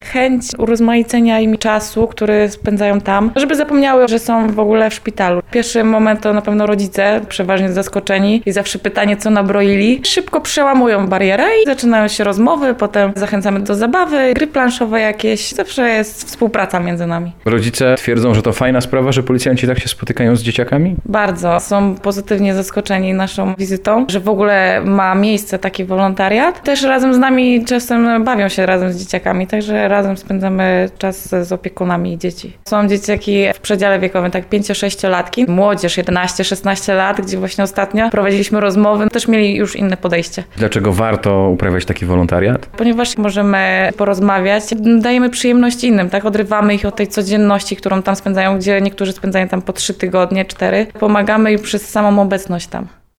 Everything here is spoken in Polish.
chęć urozmaicenia im czasu, który spędzają tam, żeby zapomniały, że są w ogóle w szpitalu. Pierwszy moment to na pewno rodzice, przeważnie zaskoczeni i zawsze pytanie, co nabroili. Szybko przełamują barierę i zaczynają się rozmowy, potem zachęcamy do zabawy, gry planszowe jakieś. Zawsze jest współpraca między nami. Rodzice twierdzą, że to fajna sprawa, że policjanci tak się spotykają z dzieciakami? Bardzo. Są pozytywnie zaskoczeni naszą wizytą, że w ogóle ma miejsce taki wolontariat. Też razem z nami czasem bawią się razem z dzieciakami, także razem spędzamy czas z opiekunami dzieci. Są dzieciaki w przedziale wiekowym, tak 5-6-latki, młodzież 11-16 lat, gdzie właśnie ostatnio prowadziliśmy rozmowy, też mieli już inne podejście. Dlaczego warto uprawiać taki wolontariat? Ponieważ możemy porozmawiać, dajemy przyjemność innym, tak? Odrywamy ich od tej codzienności, którą tam spędzają, gdzie niektórzy spędzają tam po 3 tygodnie, 4. Pomagamy im przez samą obecność tam.